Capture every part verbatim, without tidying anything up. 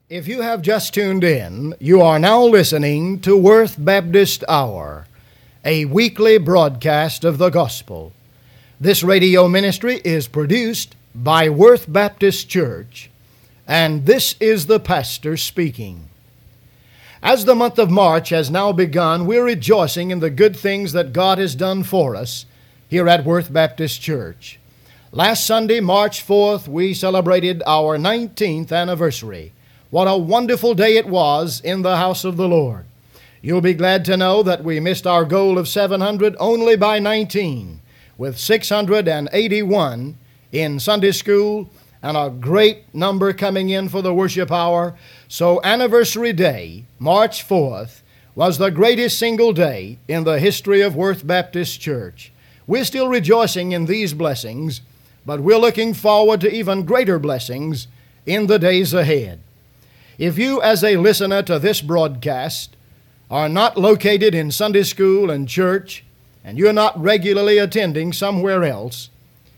If you have just tuned in, you are now listening to Worth Baptist Hour, a weekly broadcast of the gospel. This radio ministry is produced by Worth Baptist Church, and this is the pastor speaking. As the month of March has now begun, we're rejoicing in the good things that God has done for us here at Worth Baptist Church. Last Sunday, March fourth, we celebrated our nineteenth anniversary. What a wonderful day it was in the house of the Lord. You'll be glad to know that we missed our goal of seven hundred only by nineteen, with six hundred eighty-one in Sunday school and a great number coming in for the worship hour. So anniversary day, March fourth, was the greatest single day in the history of Worth Baptist Church. We're still rejoicing in these blessings, but we're looking forward to even greater blessings in the days ahead. If you, as a listener to this broadcast, are not located in Sunday school and church, and you're not regularly attending somewhere else,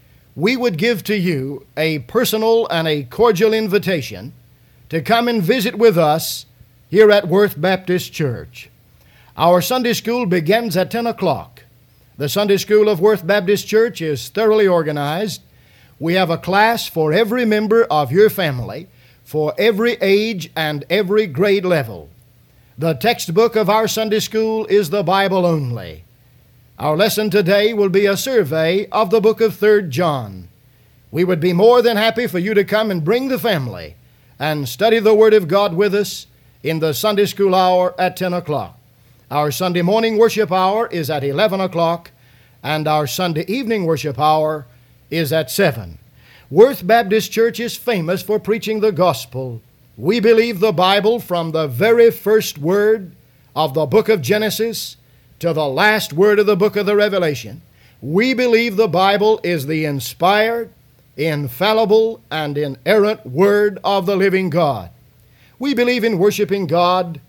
we would give to you a personal and a cordial invitation to come and visit with us here at Worth Baptist Church. Our Sunday school begins at ten o'clock. The Sunday school of Worth Baptist Church is thoroughly organized. We have a class for every member of your family, for every age and every grade level. The textbook of our Sunday school is the Bible only. Our lesson today will be a survey of the book of Third John. We would be more than happy for you to come and bring the family and study the Word of God with us in the Sunday school hour at ten o'clock. Our Sunday morning worship hour is at eleven o'clock, and our Sunday evening worship hour is at seven. Worth Baptist Church is famous for preaching the gospel. We believe the Bible from the very first word of the book of Genesis to the last word of the book of the Revelation. We believe the Bible is the inspired, infallible, and inerrant Word of the living God. We believe in worshiping God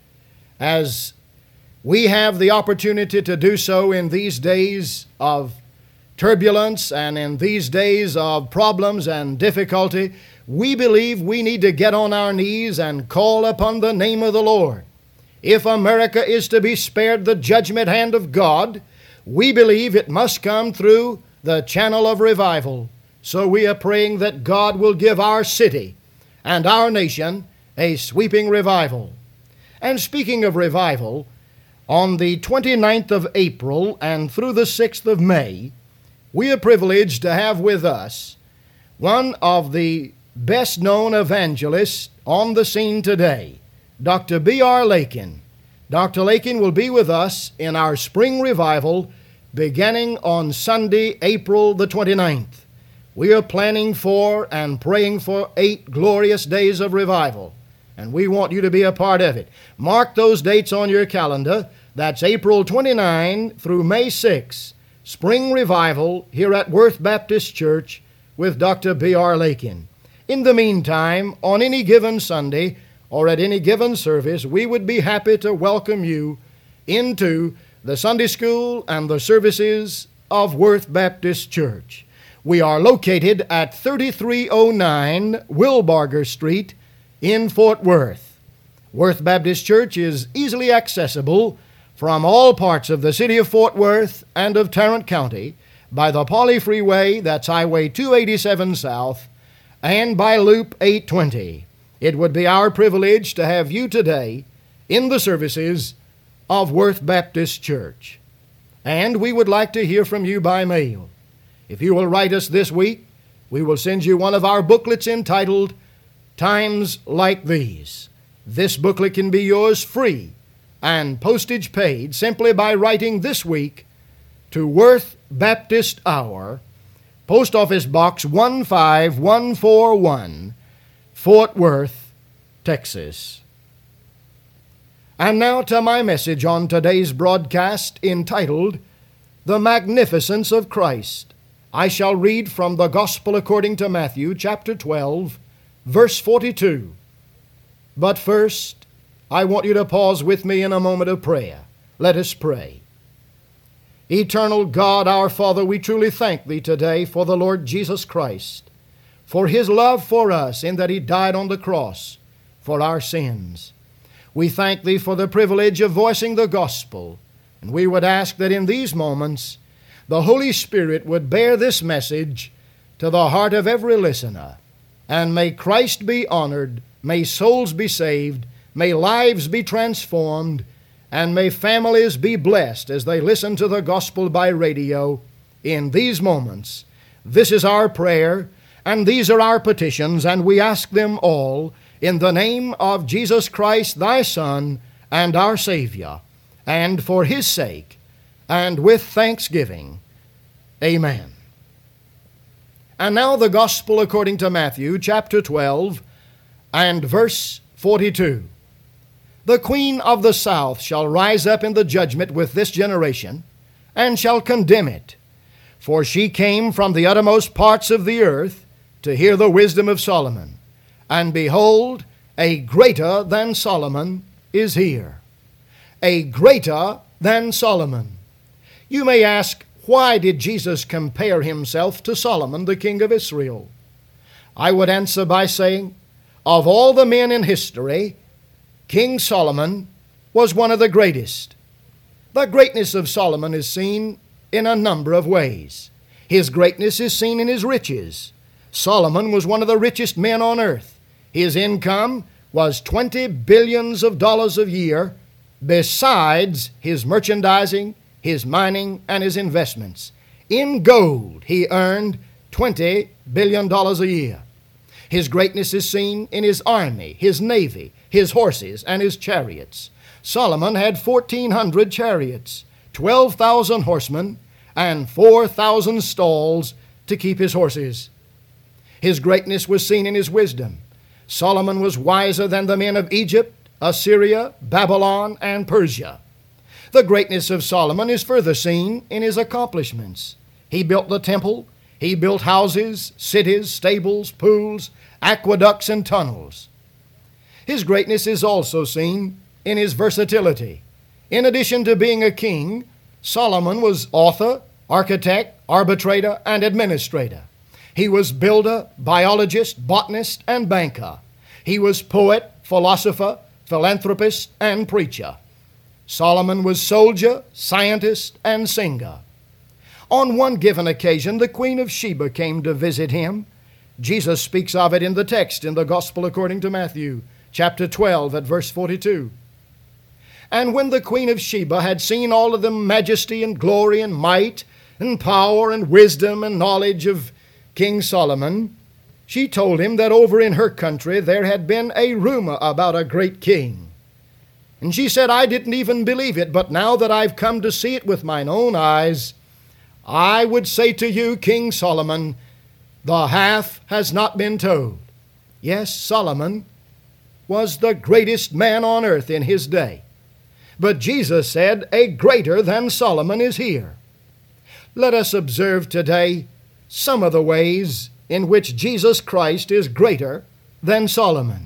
as we have the opportunity to do so in these days of turbulence and in these days of problems and difficulty. We believe we need to get on our knees and call upon the name of the Lord. If America is to be spared the judgment hand of God, we believe it must come through the channel of revival. So we are praying that God will give our city and our nation a sweeping revival. And speaking of revival, on the twenty-ninth of April and through the sixth of May, we are privileged to have with us one of the best-known evangelists on the scene today, Doctor B R Lakin. Doctor Lakin will be with us in our spring revival beginning on Sunday, April the twenty-ninth. We are planning for and praying for eight glorious days of revival, and we want you to be a part of it. Mark those dates on your calendar. That's April twenty-ninth through May sixth. Spring Revival here at Worth Baptist Church with Doctor B R Lakin. In the meantime, on any given Sunday or at any given service, we would be happy to welcome you into the Sunday school and the services of Worth Baptist Church. We are located at thirty-three oh nine Wilbarger Street in Fort Worth. Worth Baptist Church is easily accessible from all parts of the city of Fort Worth and of Tarrant County by the Pauley Freeway, that's Highway two eighty-seven South, and by Loop eight twenty. It would be our privilege to have you today in the services of Worth Baptist Church. And we would like to hear from you by mail. If you will write us this week, we will send you one of our booklets entitled Times Like These. This booklet can be yours free and postage paid simply by writing this week to Worth Baptist Hour, Post Office Box one five one four one, Fort Worth, Texas. And now to my message on today's broadcast entitled, The Magnificence of Christ. I shall read from the Gospel according to Matthew, chapter twelve, verse forty-two. But first, I want you to pause with me in a moment of prayer. Let us pray. Eternal God, our Father, we truly thank Thee today for the Lord Jesus Christ, for His love for us in that He died on the cross for our sins. We thank Thee for the privilege of voicing the gospel, and we would ask that in these moments the Holy Spirit would bear this message to the heart of every listener. And may Christ be honored, may souls be saved, may lives be transformed, and may families be blessed as they listen to the gospel by radio in these moments. This is our prayer, and these are our petitions, and we ask them all in the name of Jesus Christ, Thy Son, and our Savior, and for His sake, and with thanksgiving. Amen. And now the Gospel according to Matthew, chapter twelve, and verse forty-two. The queen of the south shall rise up in the judgment with this generation, and shall condemn it. For she came from the uttermost parts of the earth to hear the wisdom of Solomon. And behold, a greater than Solomon is here. A greater than Solomon. You may ask, why did Jesus compare Himself to Solomon, the king of Israel? I would answer by saying, of all the men in history, King Solomon was one of the greatest. The greatness of Solomon is seen in a number of ways. His greatness is seen in his riches. Solomon was one of the richest men on earth. His income was twenty billions of dollars a year, besides his merchandising, his mining, and his investments. In gold, he earned twenty billion dollars a year. His greatness is seen in his army, his navy, his horses, and his chariots. Solomon had fourteen hundred chariots, twelve thousand horsemen, and four thousand stalls to keep his horses. His greatness was seen in his wisdom. Solomon was wiser than the men of Egypt, Assyria, Babylon, and Persia. The greatness of Solomon is further seen in his accomplishments. He built the temple. He built houses, cities, stables, pools, aqueducts, and tunnels. His greatness is also seen in his versatility. In addition to being a king, Solomon was author, architect, arbitrator, and administrator. He was builder, biologist, botanist, and banker. He was poet, philosopher, philanthropist, and preacher. Solomon was soldier, scientist, and singer. On one given occasion, the Queen of Sheba came to visit him. Jesus speaks of it in the text in the Gospel according to Matthew, chapter twelve, at verse forty-two. And when the Queen of Sheba had seen all of the majesty and glory and might and power and wisdom and knowledge of King Solomon, she told him that over in her country there had been a rumor about a great king. And she said, I didn't even believe it, but now that I've come to see it with mine own eyes, I would say to you, King Solomon, the half has not been told. Yes, Solomon was the greatest man on earth in his day. But Jesus said, a greater than Solomon is here. Let us observe today some of the ways in which Jesus Christ is greater than Solomon.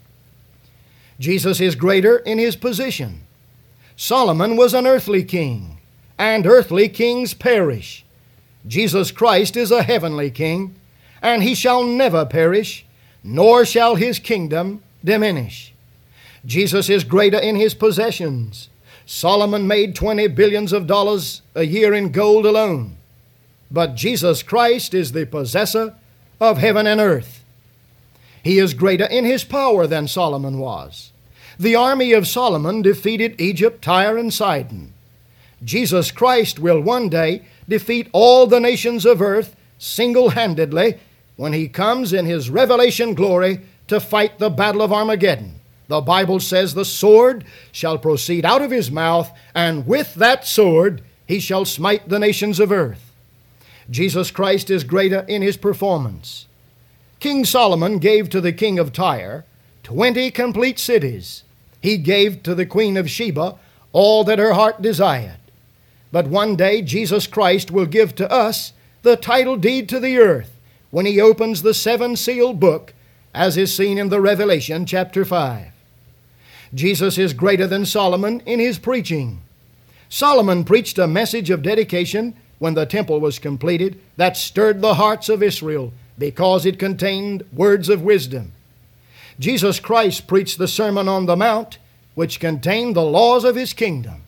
Jesus is greater in his position. Solomon was an earthly king, and earthly kings perish. Jesus Christ is a heavenly king, and he shall never perish, nor shall his kingdom diminish. Jesus is greater in his possessions. Solomon made twenty billions of dollars a year in gold alone. But Jesus Christ is the possessor of heaven and earth. He is greater in his power than Solomon was. The army of Solomon defeated Egypt, Tyre, and Sidon. Jesus Christ will one day defeat all the nations of earth single-handedly when he comes in his revelation glory to fight the battle of Armageddon. The Bible says the sword shall proceed out of his mouth, and with that sword he shall smite the nations of earth. Jesus Christ is greater in his performance. King Solomon gave to the king of Tyre twenty complete cities. He gave to the queen of Sheba all that her heart desired. But one day Jesus Christ will give to us the title deed to the earth when he opens the seven-sealed book, as is seen in the Revelation chapter five. Jesus is greater than Solomon in his preaching. Solomon preached a message of dedication when the temple was completed that stirred the hearts of Israel because it contained words of wisdom. Jesus Christ preached the Sermon on the Mount, which contained the laws of His kingdom.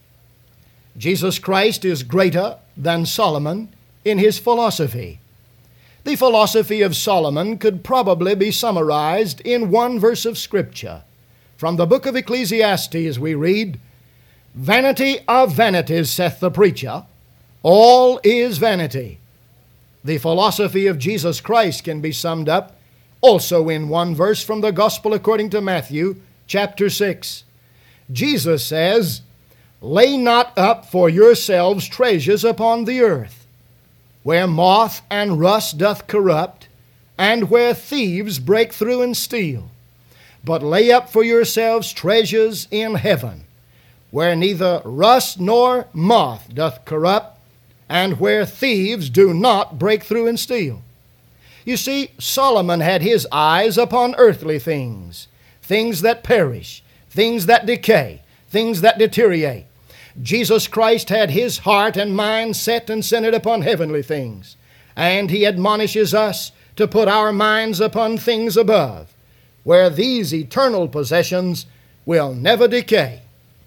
Jesus Christ is greater than Solomon in his philosophy. The philosophy of Solomon could probably be summarized in one verse of Scripture. From the book of Ecclesiastes we read, "Vanity of vanities, saith the preacher, all is vanity." The philosophy of Jesus Christ can be summed up also in one verse from the Gospel according to Matthew, chapter six. Jesus says, "Lay not up for yourselves treasures upon the earth, where moth and rust doth corrupt, and where thieves break through and steal. But lay up for yourselves treasures in heaven, where neither rust nor moth doth corrupt, and where thieves do not break through and steal." You see, Solomon had his eyes upon earthly things, things that perish, things that decay, things that deteriorate. Jesus Christ had His heart and mind set and centered upon heavenly things, and He admonishes us to put our minds upon things above, where these eternal possessions will never decay.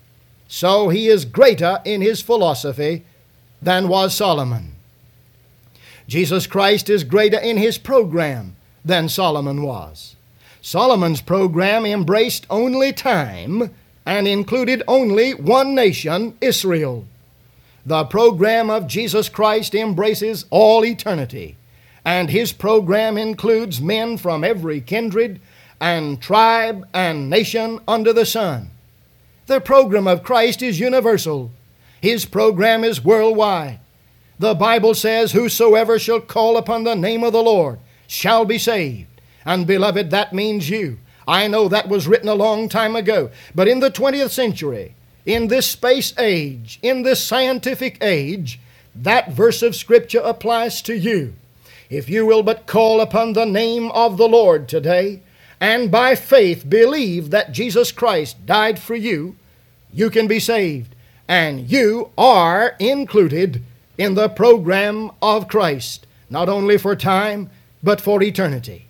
So He is greater in His philosophy than was Solomon. Jesus Christ is greater in His program than Solomon was. Solomon's program embraced only time and included only one nation, Israel. The program of Jesus Christ embraces all eternity, and His program includes men from every kindred and tribe and nation under the sun. The program of Christ is universal. His program is worldwide. The Bible says, "Whosoever shall call upon the name of the Lord shall be saved." And beloved, that means you. I know that was written a long time ago, but in the twentieth century, in this space age, in this scientific age, that verse of Scripture applies to you. If you will but call upon the name of the Lord today, and by faith believe that Jesus Christ died for you, you can be saved, and you are included in the program of Christ, not only for time, but for eternity.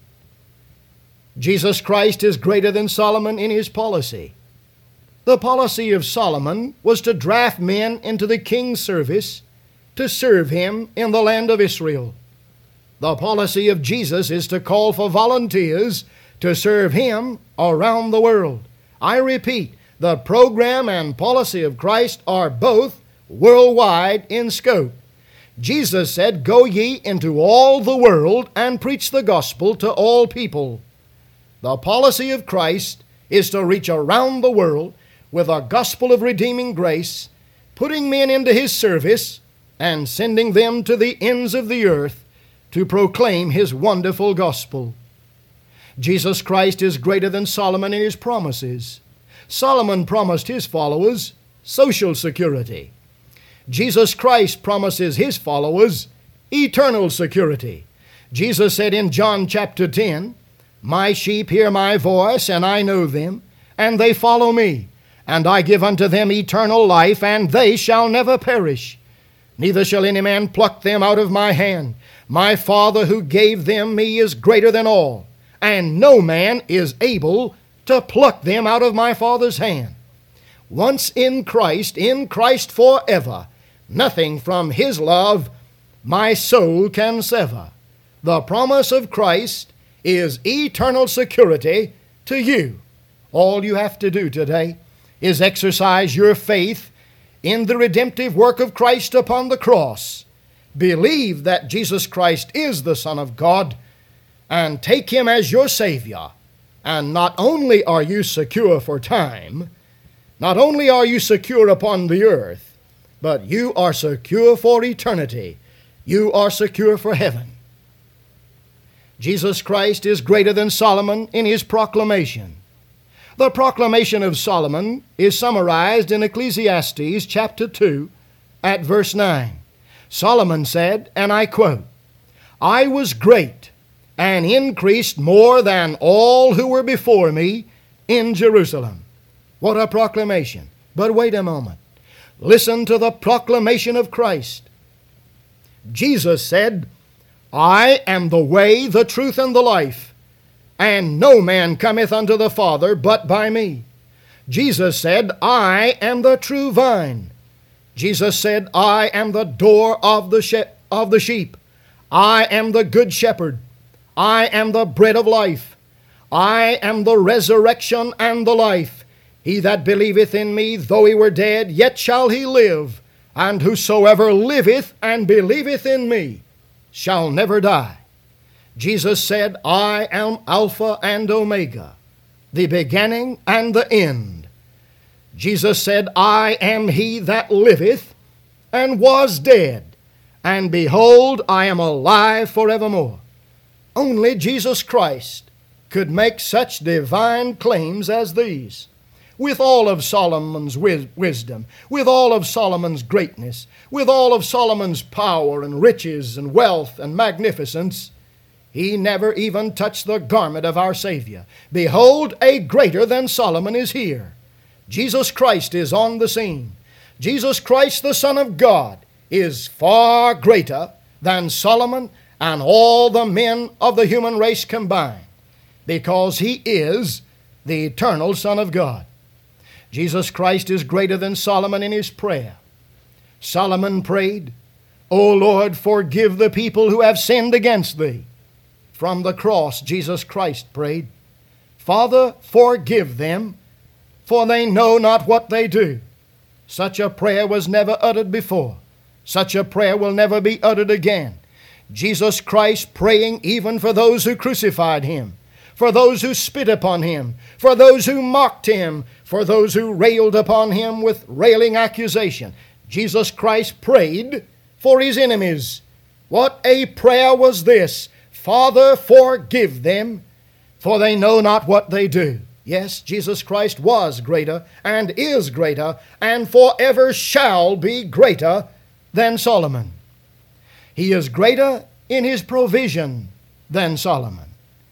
Jesus Christ is greater than Solomon in His policy. The policy of Solomon was to draft men into the king's service to serve him in the land of Israel. The policy of Jesus is to call for volunteers to serve Him around the world. I repeat, the program and policy of Christ are both worldwide in scope. Jesus said, "Go ye into all the world and preach the gospel to all people." The policy of Christ is to reach around the world with a gospel of redeeming grace, putting men into His service and sending them to the ends of the earth to proclaim His wonderful gospel. Jesus Christ is greater than Solomon in His promises. Solomon promised his followers social security. Jesus Christ promises His followers eternal security. Jesus said in John chapter ten, "My sheep hear my voice, and I know them, and they follow me. And I give unto them eternal life, and they shall never perish. Neither shall any man pluck them out of my hand. My Father who gave them me is greater than all, and no man is able to pluck them out of my Father's hand." Once in Christ, in Christ forever, nothing from His love my soul can sever. The promise of Christ is eternal security to you. All you have to do today is exercise your faith in the redemptive work of Christ upon the cross. Believe that Jesus Christ is the Son of God and take Him as your Savior. And not only are you secure for time, not only are you secure upon the earth, but you are secure for eternity. You are secure for heaven. Jesus Christ is greater than Solomon in His proclamation. The proclamation of Solomon is summarized in Ecclesiastes chapter two at verse nine. Solomon said, and I quote, "I was great and increased more than all who were before me in Jerusalem." What a proclamation. But wait a moment. Listen to the proclamation of Christ. Jesus said, "I am the way, the truth, and the life, and no man cometh unto the Father but by me. Jesus said, I am the true vine. Jesus said, I am the door of the, she- of the sheep. I am the good shepherd. I am the bread of life. I am the resurrection and the life. He that believeth in me, though he were dead, yet shall he live. And whosoever liveth and believeth in me shall never die. Jesus said, I am Alpha and Omega, the beginning and the end. Jesus said, I am he that liveth and was dead, and behold, I am alive forevermore. Only Jesus Christ could make such divine claims as these. With all of Solomon's wis- wisdom, with all of Solomon's greatness, with all of Solomon's power and riches and wealth and magnificence, he never even touched the garment of our Savior. Behold, a greater than Solomon is here. Jesus Christ is on the scene. Jesus Christ, the Son of God, is far greater than Solomon and all the men of the human race combined, because he is the eternal Son of God. Jesus Christ is greater than Solomon in his prayer. Solomon prayed, O Lord, forgive the people who have sinned against thee. From the cross, Jesus Christ prayed, Father, forgive them, for they know not what they do. Such a prayer was never uttered before. Such a prayer will never be uttered again. Jesus Christ praying even for those who crucified him, for those who spit upon him, for those who mocked him, for those who railed upon him with railing accusation. Jesus Christ prayed for his enemies. What a prayer was this! Father, forgive them, for they know not what they do. Yes, Jesus Christ was greater and is greater and forever shall be greater than Solomon. He is greater in his provision than Solomon.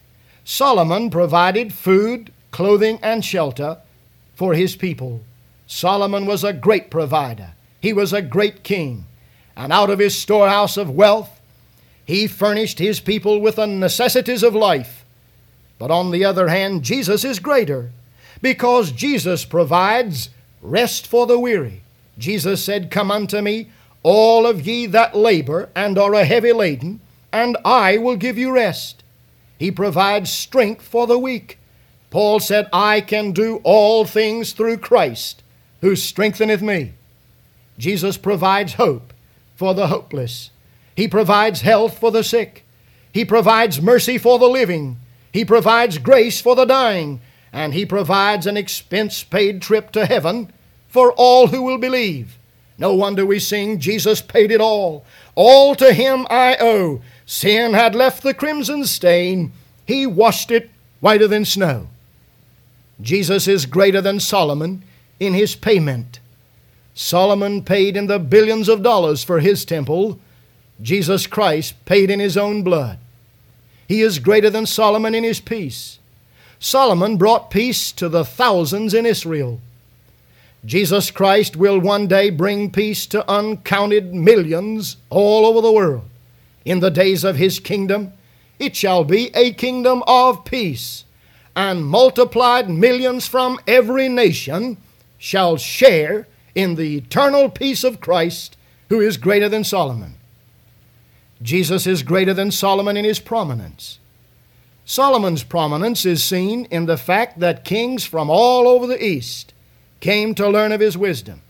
Solomon provided food, clothing, and shelter for his people. Solomon was a great provider. He was a great king. And out of his storehouse of wealth, he furnished his people with the necessities of life. But on the other hand, Jesus is greater, because Jesus provides rest for the weary. Jesus said, Come unto me, all of ye that labor and are a heavy laden, and I will give you rest. He provides strength for the weak. Paul said, I can do all things through Christ, who strengtheneth me. Jesus provides hope for the hopeless. He provides health for the sick. He provides mercy for the living. He provides grace for the dying. And He provides an expense-paid trip to heaven for all who will believe. No wonder we sing, Jesus paid it all. All to Him I owe. Sin had left the crimson stain. He washed it whiter than snow. Jesus is greater than Solomon in His payment. Solomon paid in the billions of dollars for his temple. Jesus Christ paid in His own blood. He is greater than Solomon in His peace. Solomon brought peace to the thousands in Israel. Jesus Christ will one day bring peace to uncounted millions all over the world. In the days of His kingdom, it shall be a kingdom of peace, and multiplied millions from every nation shall share in the eternal peace of Christ, who is greater than Solomon. Jesus is greater than Solomon in His prominence. Solomon's prominence is seen in the fact that kings from all over the East came to learn of his wisdom.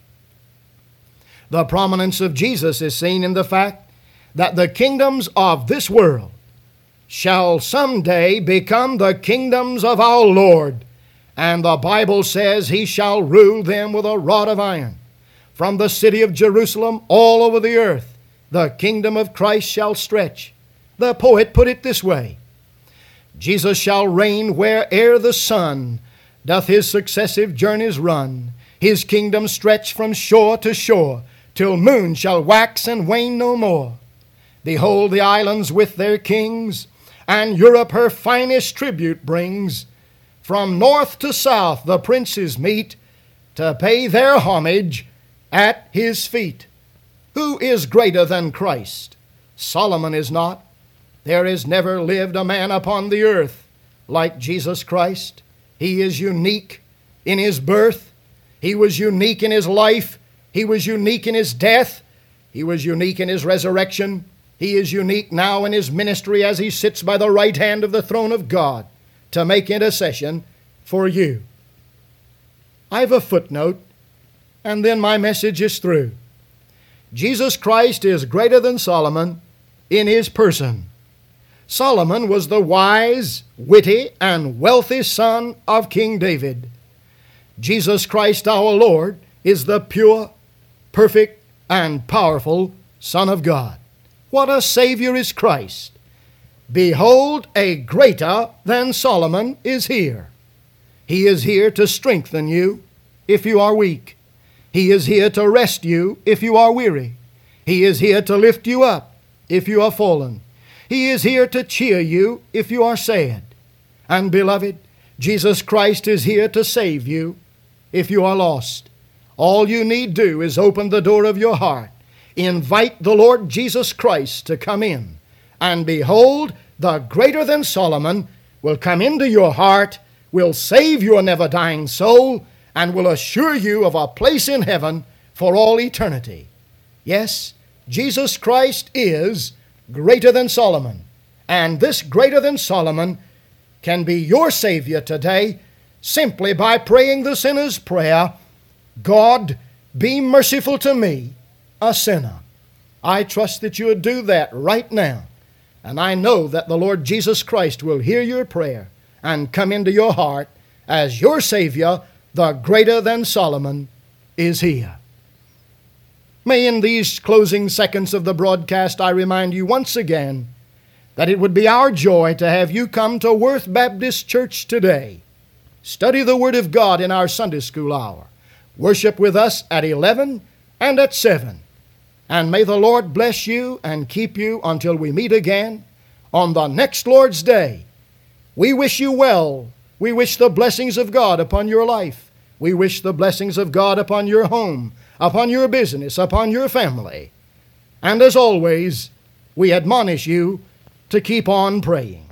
The prominence of Jesus is seen in the fact that the kingdoms of this world shall someday become the kingdoms of our Lord, and the Bible says He shall rule them with a rod of iron. From the city of Jerusalem all over the earth, the kingdom of Christ shall stretch. The poet put it this way: Jesus shall reign where'er the sun doth his successive journeys run. His kingdom stretch from shore to shore, till moon shall wax and wane no more. Behold, the islands with their kings, and Europe her finest tribute brings. From north to south the princes meet to pay their homage at His feet. Who is greater than Christ? Solomon is not. There has never lived a man upon the earth like Jesus Christ. He is unique in His birth. He was unique in His life. He was unique in His death. He was unique in His resurrection. He is unique now in His ministry as He sits by the right hand of the throne of God to make intercession for you. I have a footnote, and then my message is through. Jesus Christ is greater than Solomon in His person. Solomon was the wise, witty, and wealthy son of King David. Jesus Christ our Lord is the pure, perfect, and powerful Son of God. What a Savior is Christ! Behold, a greater than Solomon is here. He is here to strengthen you if you are weak. He is here to rest you if you are weary. He is here to lift you up if you are fallen. He is here to cheer you if you are sad. And beloved, Jesus Christ is here to save you if you are lost. All you need do is open the door of your heart, invite the Lord Jesus Christ to come in, and behold, the greater than Solomon will come into your heart, will save your never-dying soul, and will assure you of a place in heaven for all eternity. Yes, Jesus Christ is greater than Solomon, and this greater than Solomon can be your Savior today simply by praying the sinner's prayer, God, be merciful to me, a sinner. I trust that you would do that right now, and I know that the Lord Jesus Christ will hear your prayer and come into your heart as your Savior. The greater than Solomon is here. May in these closing seconds of the broadcast I remind you once again that it would be our joy to have you come to Worth Baptist Church today. Study the Word of God in our Sunday school hour. Worship with us at eleven and at seven. And may the Lord bless you and keep you until we meet again on the next Lord's Day. We wish you well. We wish the blessings of God upon your life. We wish the blessings of God upon your home, upon your business, upon your family. And as always, we admonish you to keep on praying.